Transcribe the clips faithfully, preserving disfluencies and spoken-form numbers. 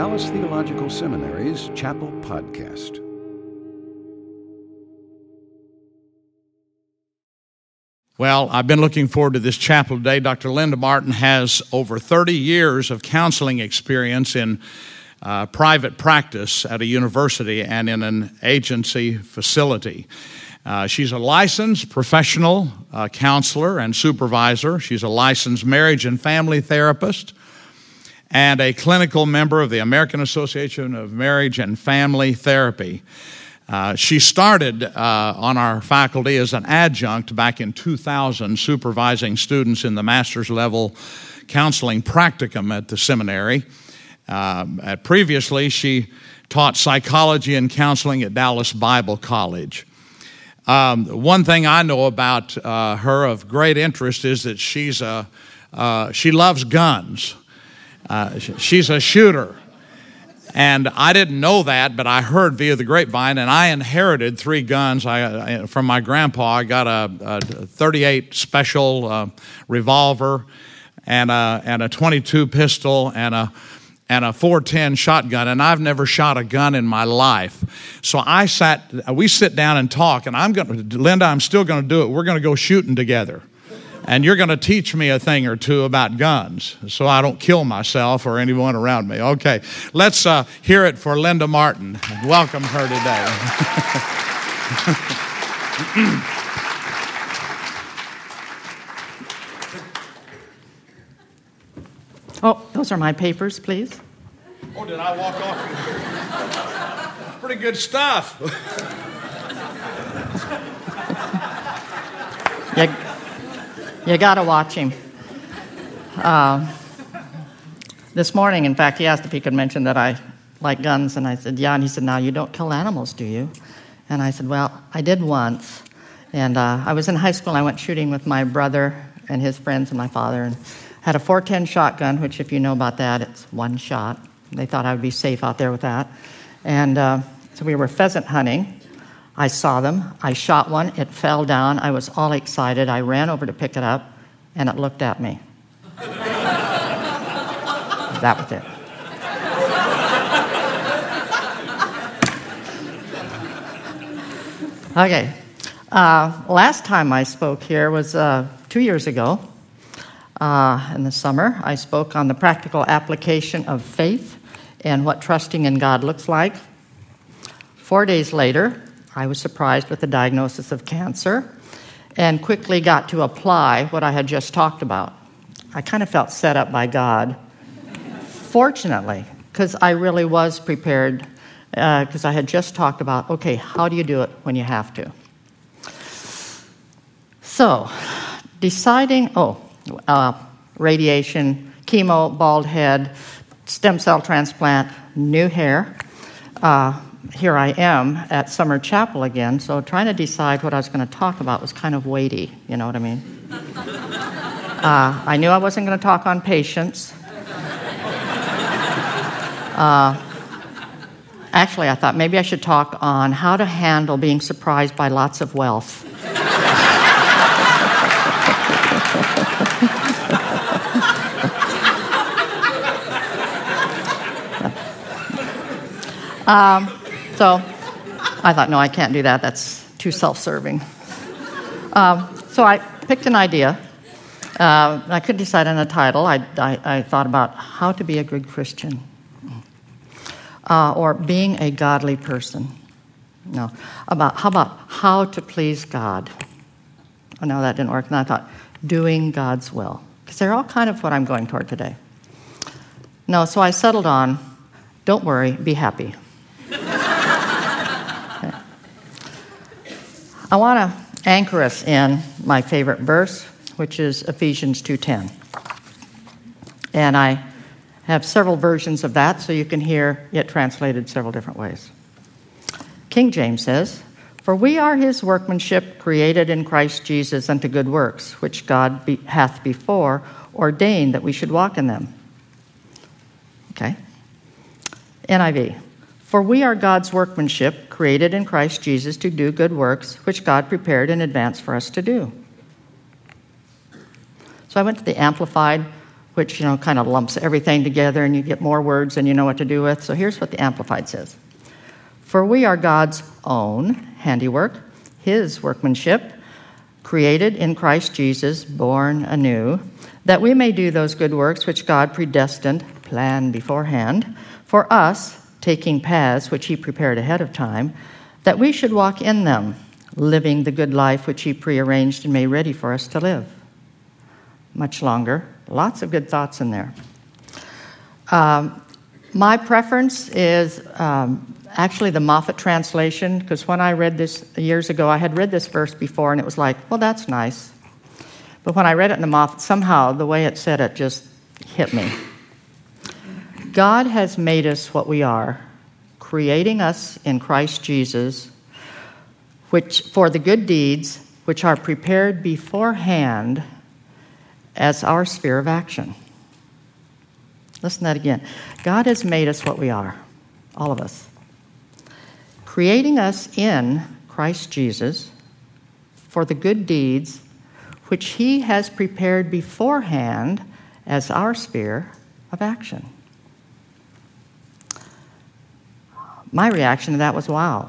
Dallas Theological Seminary's Chapel Podcast. Well, I've been looking forward to this chapel today. Doctor Linda Martin has over thirty years of counseling experience in uh, private practice at a university and in an agency facility. Uh, she's a licensed professional uh, counselor and supervisor. She's a licensed marriage and family therapist and a clinical member of the American Association of Marriage and Family Therapy. Uh, she started uh, on our faculty as an adjunct back in two thousand, supervising students in the master's level counseling practicum at the seminary. Uh, uh, previously, she taught psychology and counseling at Dallas Bible College. Um, one thing I know about uh, her of great interest is that she's a, uh, she loves guns. Uh, she's a shooter. And I didn't know that, but I heard via the grapevine, and I inherited three guns I, I, from my grandpa. I got a, a thirty-eight special uh, revolver and a, and a twenty-two pistol and a and a four ten shotgun, and I've never shot a gun in my life. So I sat, we sit down and talk, and I'm going to, Linda, I'm still going to do it. We're going to go shooting together. And you're going to teach me a thing or two about guns so I don't kill myself or anyone around me. Okay, let's uh, hear it for Linda Martin. Welcome her today. Oh, those are my papers, please. Oh, did I walk off? That's pretty good stuff. you, you got to watch him. Uh, this morning, in fact, he asked if he could mention that I like guns, and I said, yeah, and he said, now, you don't kill animals, do you? And I said, well, I did once. And uh, I was in high school, and I went shooting with my brother and his friends and my father, and had a four ten shotgun, which if you know about that, it's one shot. They thought I would be safe out there with that. And uh, so we were pheasant hunting. I saw them. I shot one. It fell down. I was all uh, two years ago. Uh, in the summer, I spoke on the practical application of faith and what trusting in God looks like. Four days later, I was surprised with the diagnosis of cancer and quickly got to apply what I had just talked about. I kind of felt set up by God, fortunately, because I really was prepared, because uh, I had just talked about, okay, how do you do it when you have to? So, deciding, oh, uh, radiation, chemo, bald head, stem cell transplant, new hair. Uh, here I am at Summer Chapel again, so trying to decide what I was going to talk about was kind of weighty, you know what I mean? uh, I knew I wasn't going to talk on patience. Uh, actually, I thought maybe I should talk on how to handle being surprised by lots of wealth. Um, so I thought, no, I can't do that. That's too self-serving. Um, so I picked an idea. Uh, I couldn't decide on a title. I, I, I thought about how to be a good Christian uh, or being a godly person. No, about how about how to please God. Oh, no, that didn't work. And I thought, doing God's will. Because they're all kind of what I'm going toward today. No, so I settled on, don't worry, be happy. I want to anchor us in my favorite verse, which is Ephesians two ten. And I have several versions of that, so you can hear it translated several different ways. King James says, "For we are his workmanship, created in Christ Jesus unto good works, which God be, hath before ordained that we should walk in them." Okay. N I V. "For we are God's workmanship, created in Christ Jesus to do good works, which God prepared in advance for us to do." So I went to the Amplified which, you know, kind of lumps everything together and you get more words than you know what to do with. So here's what the Amplified says. For we are God's own handiwork, his workmanship, created in Christ Jesus, born anew, that we may do those good works which God predestined, planned beforehand, for us, taking paths which he prepared ahead of time, that we should walk in them, living the good life which he prearranged and made ready for us to live. Much longer. Lots of good thoughts in there. Um, my preference is um, actually the Moffat translation, because when I read this years ago, I had read this verse before, and it was like, well, that's nice. But when I read it in the Moffat, somehow the way it said it just hit me. God has made us what we are, creating us in Christ Jesus, which for the good deeds which are prepared beforehand as our sphere of action. Listen to that again. God has made us what we are, all of us, creating us in Christ Jesus for the good deeds which he has prepared beforehand as our sphere of action. My reaction to that was, wow.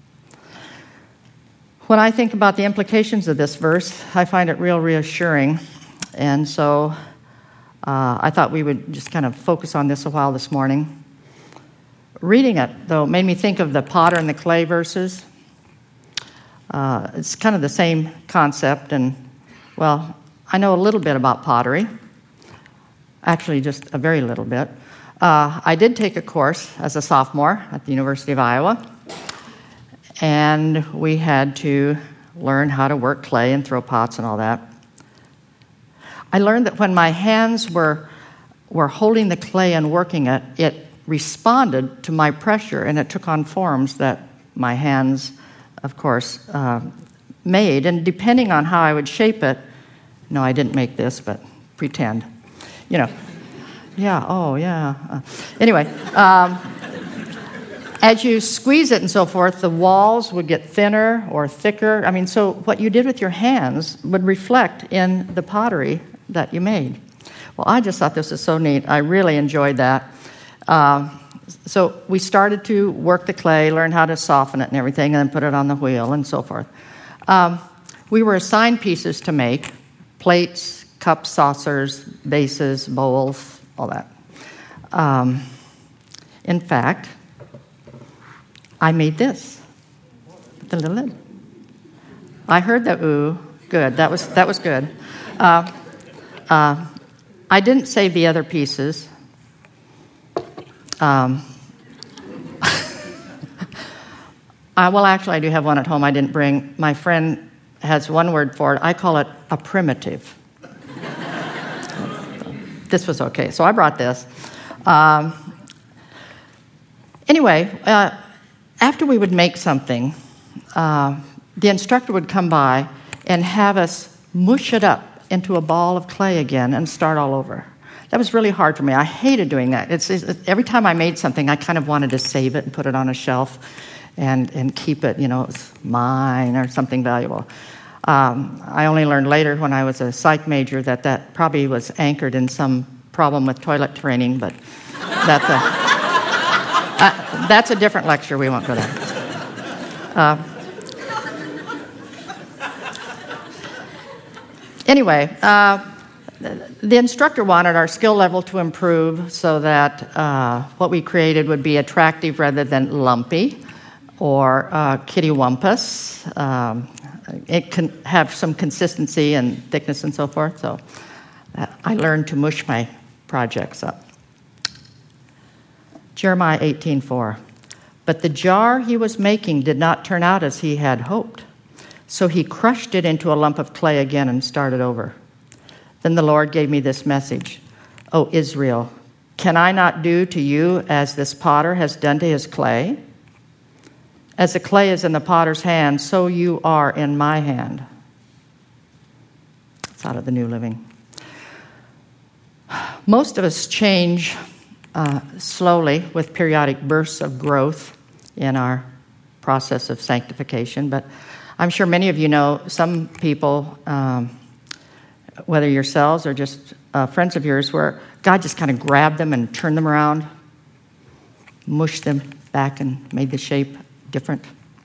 When I think about the implications of this verse, I find it real reassuring. And so uh, I thought we would just kind of focus on this a while this morning. Reading it, though, made me think of the potter and the clay verses. Uh, it's kind of the same concept. And, well, I know a little bit about pottery. Actually, just a very little bit. Uh, I did take a course as a sophomore at the University of Iowa. And we had to learn how to work clay and throw pots and all that. I learned that when my hands were were holding the clay and working it, it responded to my pressure, and it took on forms that my hands, of course, uh, made. And depending on how I would shape it, no, I didn't make this, but pretend, you know. Yeah, oh, yeah. Uh, anyway, um, as you squeeze it and so forth, the walls would get thinner or thicker. I mean, so what you did with your hands would reflect in the pottery that you made. Well, I just thought this was so neat. I really enjoyed that. Uh, so we started to work the clay, learn how to soften it and everything, and then put it on the wheel and so forth. Um, we were assigned pieces to make, plates, cups, saucers, vases, bowls, all that. Um, in fact, I made this, the little lid. I heard the ooh, good. That was that was good. Uh, uh, I didn't save the other pieces. Um, I, well, actually, I do have one at home I didn't bring. My friend has one word for it. I call it a primitive. This was okay, so I brought this. Um, anyway, uh, after we would make something, uh, the instructor would come by and have us mush it up into a ball of clay again and start all over. That was really hard for me. I hated doing that. It's, it's every time I made something, I kind of wanted to save it and put it on a shelf and, and keep it, you know, it's mine or something valuable. Um, I only learned later when I was a psych major that that probably was anchored in some problem with toilet training, but that's a, uh, that's a different lecture. We won't go there. Uh, anyway, uh, the instructor wanted our skill level to improve so that uh, what we created would be attractive rather than lumpy or uh, kittywampus. Um, It can have some consistency and thickness and so forth. So uh, I learned to mush my projects up. Jeremiah eighteen four. But the jar he was making did not turn out as he had hoped. So he crushed it into a lump of clay again and started over. Then the Lord gave me this message. O Israel, can I not do to you as this potter has done to his clay? As the clay is in the potter's hand, so you are in my hand. It's out of the New Living. Most of us change uh, slowly with periodic bursts of growth in our process of sanctification, but I'm sure many of you know some people, um, whether yourselves or just uh, friends of yours where God just kind of grabbed them and turned them around, mushed them back and made the shape different?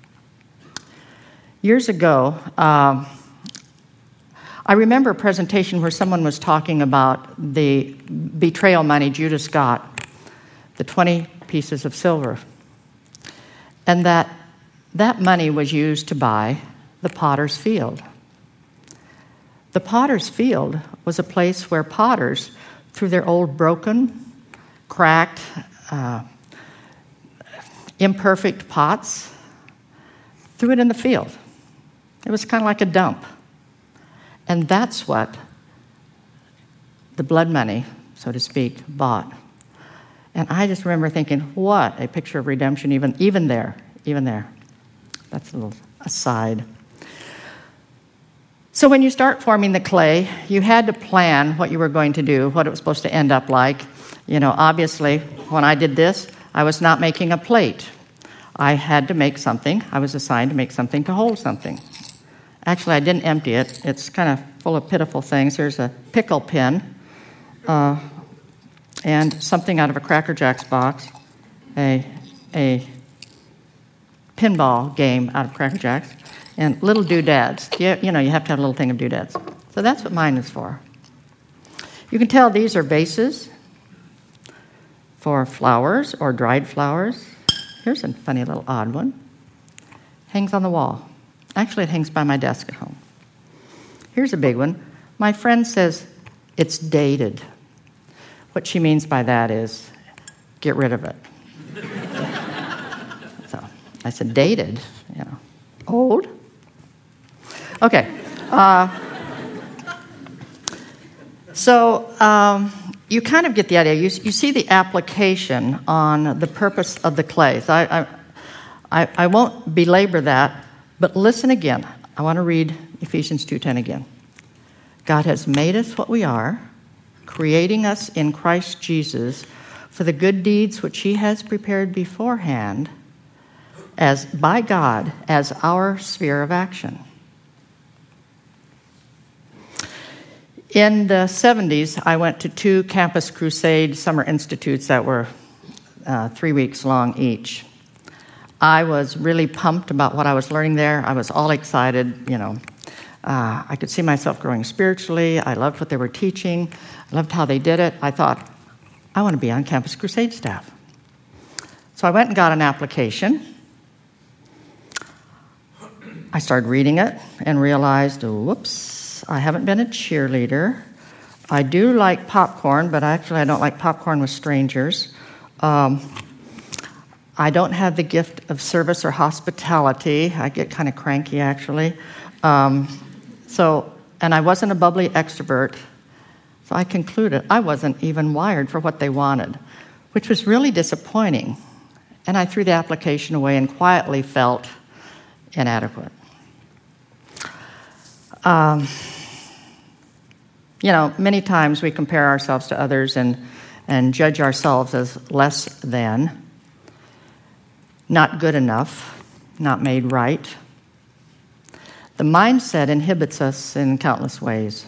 Years ago, um, I remember a presentation where someone was talking about the betrayal money Judas got, the twenty pieces of silver, and that that money was used to buy the potter's field. The potter's field was a place where potters, through their old broken, cracked, uh, imperfect pots, threw it in the field. It was kind of like a dump. And that's what the blood money, so to speak, bought. And I just remember thinking, what a picture of redemption, even, even there, even there. That's a little aside. So when you start forming the clay, you had to plan what you were going to do, what it was supposed to end up like. You know, obviously, when I did this, I was not making a plate. I had to make something. I was assigned to make something to hold something. Actually, I didn't empty it. It's kind of full of pitiful things. There's a pickle pin uh, and something out of a Cracker Jacks box, a, a pinball game out of Cracker Jacks, and little doodads. You, you know, you have to have a little thing of doodads. So that's what mine is for. You can tell these are vases for flowers or dried flowers. Here's a funny little odd one. Hangs on the wall. Actually, it hangs by my desk at home. Here's a big one. My friend says it's dated. What she means by that is, get rid of it. So I said, dated? You know, old? Okay. Uh, so um, you kind of get the idea. You, you see the application on the purpose of the clay. So I, I, I, I won't belabor that. But listen again. I want to read Ephesians two ten again. God has made us what we are, creating us in Christ Jesus for the good deeds which he has prepared beforehand as by God as our sphere of action. In the seventies, I went to two Campus Crusade summer institutes that were uh, three weeks long each. I was really pumped about what I was learning there. I was all excited, you know. Uh, I could see myself growing spiritually. I loved what they were teaching. I loved how they did it. I thought, I want to be on Campus Crusade staff. So I went and got an application. I started reading it and realized, oh, whoops, I haven't been a cheerleader. I do like popcorn, but actually I don't like popcorn with strangers. Um... I don't have the gift of service or hospitality. I get kind of cranky, actually. Um, so, and I wasn't a bubbly extrovert. So I concluded I wasn't even wired for what they wanted, which was really disappointing. And I threw the application away and quietly felt inadequate. Um, you know, many times we compare ourselves to others and, and judge ourselves as less than. Not good enough, not made right. The mindset inhibits us in countless ways.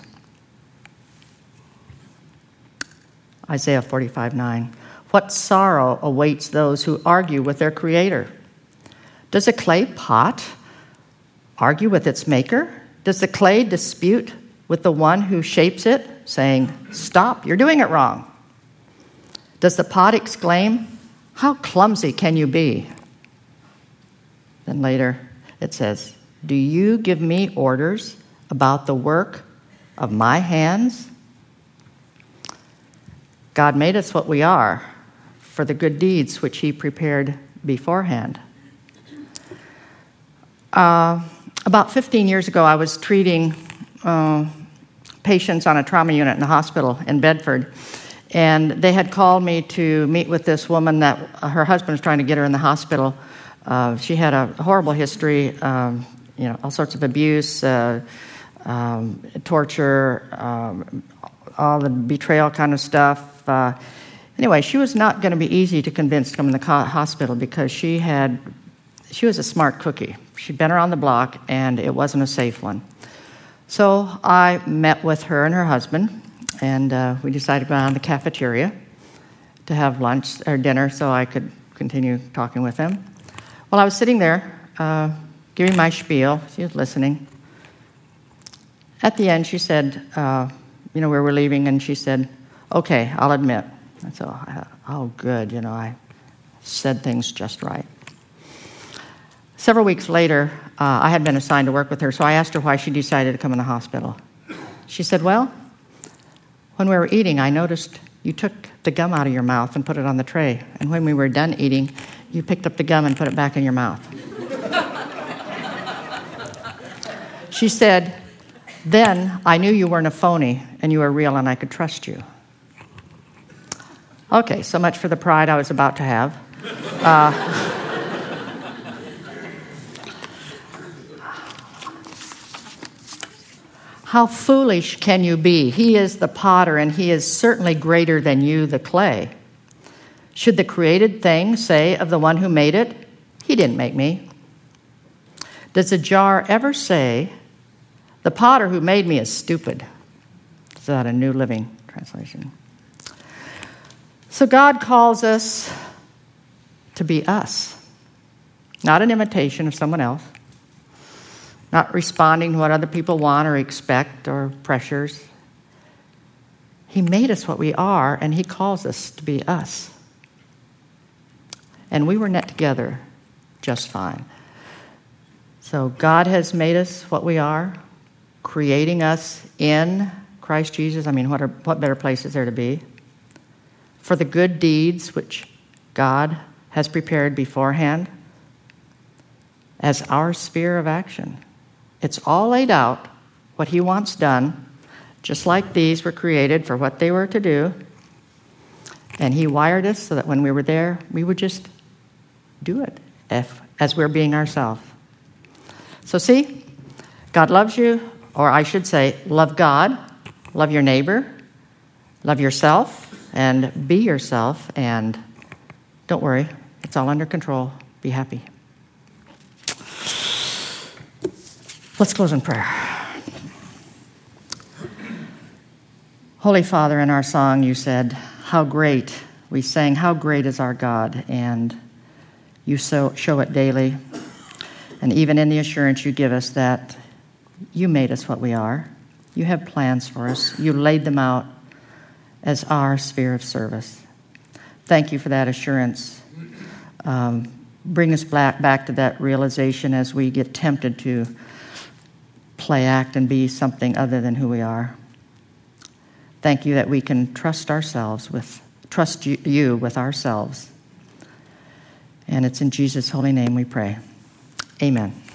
Isaiah forty-five nine. What sorrow awaits those who argue with their Creator? Does a clay pot argue with its maker? Does the clay dispute with the one who shapes it, saying, stop, you're doing it wrong? Does the pot exclaim, how clumsy can you be? Then later it says, do you give me orders about the work of my hands? God made us what we are for the good deeds which he prepared beforehand. Uh, about fifteen years ago, I was treating uh, patients on a trauma unit in the hospital in Bedford. And they had called me to meet with this woman that her husband was trying to get her in the hospital. Uh, she had a horrible history, um, you know, all sorts of abuse, uh, um, torture, um, all the betrayal kind of stuff. Uh, anyway, she was not going to be easy to convince to come in the co- hospital because she had, she was a smart cookie. She'd been around the block, and it wasn't a safe one. So I met with her and her husband, and uh, we decided to go down to the cafeteria to have lunch or dinner so I could continue talking with him. Well, I was sitting there uh, giving my spiel. She was listening. At the end, she said, uh, you know, we were leaving, and she said, okay, I'll admit. And so, oh, good, you know, I said things just right. Several weeks later, uh, I had been assigned to work with her, so I asked her why she decided to come in the hospital. She said, well, when we were eating, I noticed you took the gum out of your mouth and put it on the tray. And when we were done eating, you picked up the gum and put it back in your mouth. She said, then I knew you weren't a phony and you were real and I could trust you. Okay, so much for the pride I was about to have. Uh, How foolish can you be? He is the potter, and he is certainly greater than you, the clay. Should the created thing say of the one who made it, he didn't make me? Does a jar ever say, the potter who made me is stupid? Is that a New Living Translation? So God calls us to be us, not an imitation of someone else. Not responding to what other people want or expect or pressures. He made us what we are, and he calls us to be us. And we were knit together just fine. So God has made us what we are, creating us in Christ Jesus. I mean, what, are, what better place is there to be? For the good deeds which God has prepared beforehand as our sphere of action. It's all laid out, what he wants done, just like these were created for what they were to do. And he wired us so that when we were there, we would just do it if, as we're being ourselves. So see, God loves you, or I should say, love God, love your neighbor, love yourself, and be yourself, and don't worry, it's all under control. Be happy. Let's close in prayer. Holy Father, in our song you said, how great, we sang, how great is our God, and you so show it daily. And even in the assurance you give us that you made us what we are. You have plans for us. You laid them out as our sphere of service. Thank you for that assurance. Um, bring us back, back to that realization as we get tempted to play act and be something other than who we are. Thank you that we can trust ourselves with, trust you, you with ourselves. And it's in Jesus' holy name we pray. Amen.